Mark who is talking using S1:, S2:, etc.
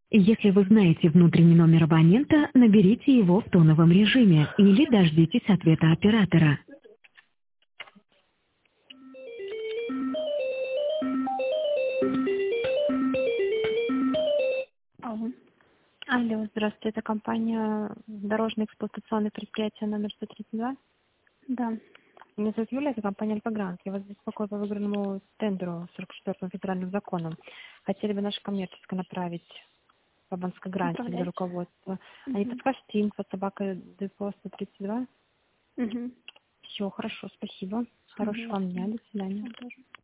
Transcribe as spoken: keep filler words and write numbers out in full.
S1: Если вы знаете внутренний номер абонента, наберите его в тоновом режиме или дождитесь ответа оператора.
S2: Алло.
S3: Алло, здравствуйте, это компания Дорожное эксплуатационное предприятие номер сто тридцать два.
S2: Да.
S3: Меня зовут Юлия, это компания Альфа-Грант. Я вас беспокою по выигранному тендеру сорок четвёртым федеральным законом. Хотели бы наше коммерческое направить по Банской гранте для
S2: Направляйте.
S3: руководства. А не
S2: Угу.
S3: подскажете инфо собака депо сто тридцать два?
S2: Угу.
S3: Все, хорошо, спасибо. Хорошего
S2: Угу.
S3: вам дня, до свидания.
S2: Вам тоже.